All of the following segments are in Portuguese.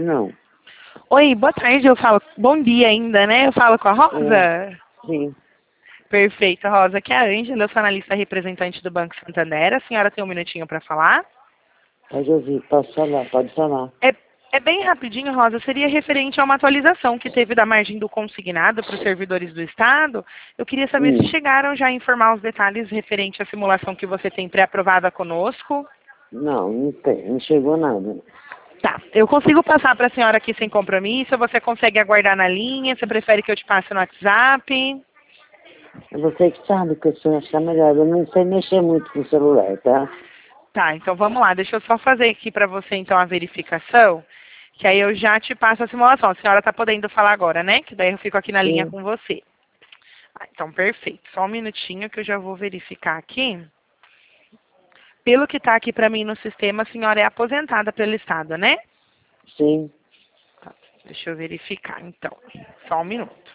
não. Oi, boa tarde, eu falo, bom dia ainda, né? Eu falo com a Rosa? Sim, Perfeito, Rosa, aqui é a Ângela, eu sou analista representante do Banco Santander, a senhora tem um minutinho para falar? pode ouvir, posso falar, pode falar. É bem rapidinho, Rosa, seria referente a uma atualização que teve da margem do consignado para os servidores do Estado. Eu queria saber se chegaram já a informar os detalhes referente à simulação que você tem pré-aprovada conosco. Não, não tem, não chegou nada. Tá, eu consigo passar para a senhora aqui sem compromisso, você consegue aguardar na linha, você prefere que eu te passe no WhatsApp? É você que sabe que o senhor acha melhor, eu não sei mexer muito com o celular, tá? Tá, então vamos lá, deixa eu só fazer aqui para você então a verificação, que aí eu já te passo a simulação. A senhora está podendo falar agora, né? Que daí eu fico aqui na linha Sim, com você. Ah, então, perfeito. Só um minutinho que eu já vou verificar aqui. Pelo que está aqui para mim no sistema, a senhora é aposentada pelo Estado, né? sim. Tá, deixa eu verificar, então. Só um minuto.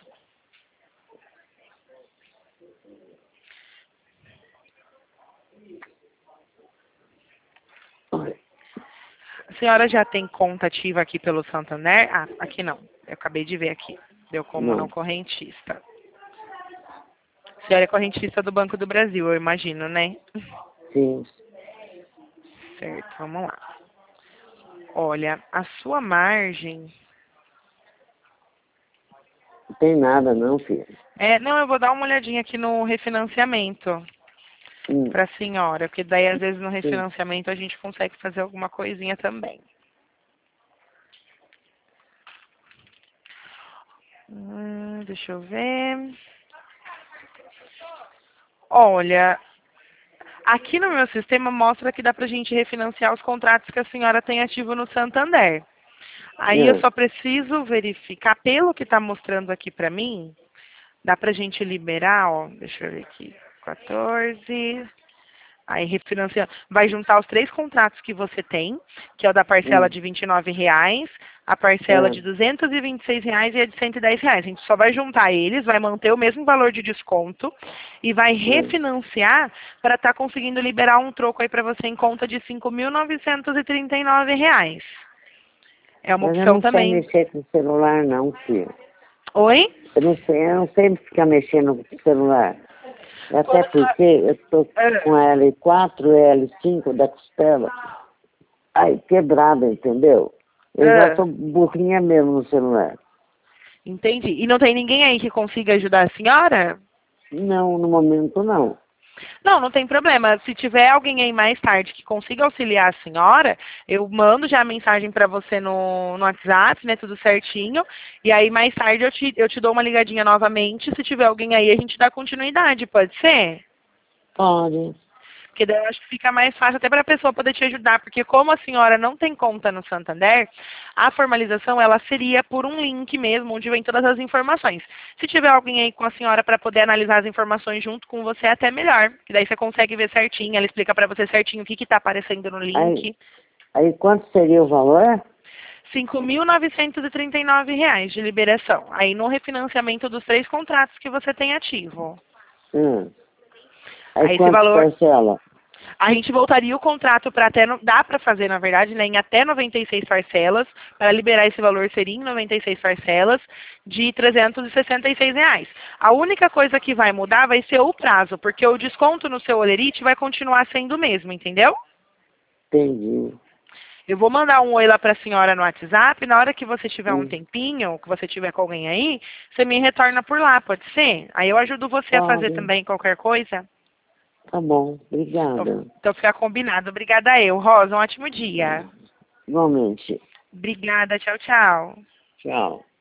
Olha, A senhora já tem conta ativa aqui pelo Santander? Ah, aqui não. Eu acabei de ver aqui. Deu como não não, correntista. A senhora é correntista do Banco do Brasil, eu imagino, né? sim. Certo, vamos lá. Olha, a sua margem... Não tem nada não, filho. Não, eu vou dar uma olhadinha aqui no refinanciamento para a senhora, porque daí às vezes no Sim. refinanciamento a gente consegue fazer alguma coisinha também. Deixa eu ver. Olha, aqui no meu sistema mostra que dá pra gente refinanciar os contratos que a senhora tem ativo no Santander. Aí eu Não, só preciso verificar, pelo que está mostrando aqui para mim, dá pra gente liberar, ó, deixa eu ver aqui, 14, aí refinanciando, vai juntar os 3 contratos que você tem, que é o da parcela de R$ 29, a parcela de R$ 226 e a de R$ 110. A gente só vai juntar eles, vai manter o mesmo valor de desconto e vai refinanciar para estar conseguindo liberar um troco aí para você em conta de R$ 5.939. É uma mas eu opção não sei também. mexer com o celular não, filho. Oi? Eu não sei ficar mexendo com o celular. Até Quando porque eu tô a- com a L4 e L5 da costela. Aí, quebrada, entendeu? Eu já ah, tô burrinha mesmo no celular. entendi. E não tem ninguém aí que consiga ajudar a senhora? Não, no momento não. Não, não tem problema. Se tiver alguém aí mais tarde que consiga auxiliar a senhora, eu mando já a mensagem para você no WhatsApp, né? Tudo certinho. E aí mais tarde eu te dou uma ligadinha novamente. Se tiver alguém aí, a gente dá continuidade, pode ser? Pode. Porque daí eu acho que fica mais fácil até para a pessoa poder te ajudar, porque como a senhora não tem conta no Santander, a formalização ela seria por um link mesmo, onde vem todas as informações. Se tiver alguém aí com a senhora para poder analisar as informações junto com você, é até melhor, que daí você consegue ver certinho, ela explica para você certinho o que está aparecendo no Aí, link. aí quanto seria o valor? R$ 5.939 de liberação. Aí no refinanciamento dos 3 contratos que você tem ativo. Hum. Aí Aí esse quanto valor parcela? a gente voltaria o contrato para até, dá para fazer, na verdade, né, em até 96 parcelas, para liberar esse valor seria em 96 parcelas de R$ 366. A única coisa que vai mudar vai ser o prazo, porque o desconto no seu Olerite vai continuar sendo o mesmo, entendeu? Entendi. Eu vou mandar um oi lá para a senhora no WhatsApp, na hora que você tiver um Hum. tempinho, que você tiver com alguém aí, você me retorna por lá, pode ser? Aí eu ajudo você a fazer Pode. também qualquer coisa. Tá bom. Então, Obrigada. então fica combinado. Obrigada eu, Rosa. Um ótimo dia. Igualmente. Obrigada. Tchau, tchau. Tchau.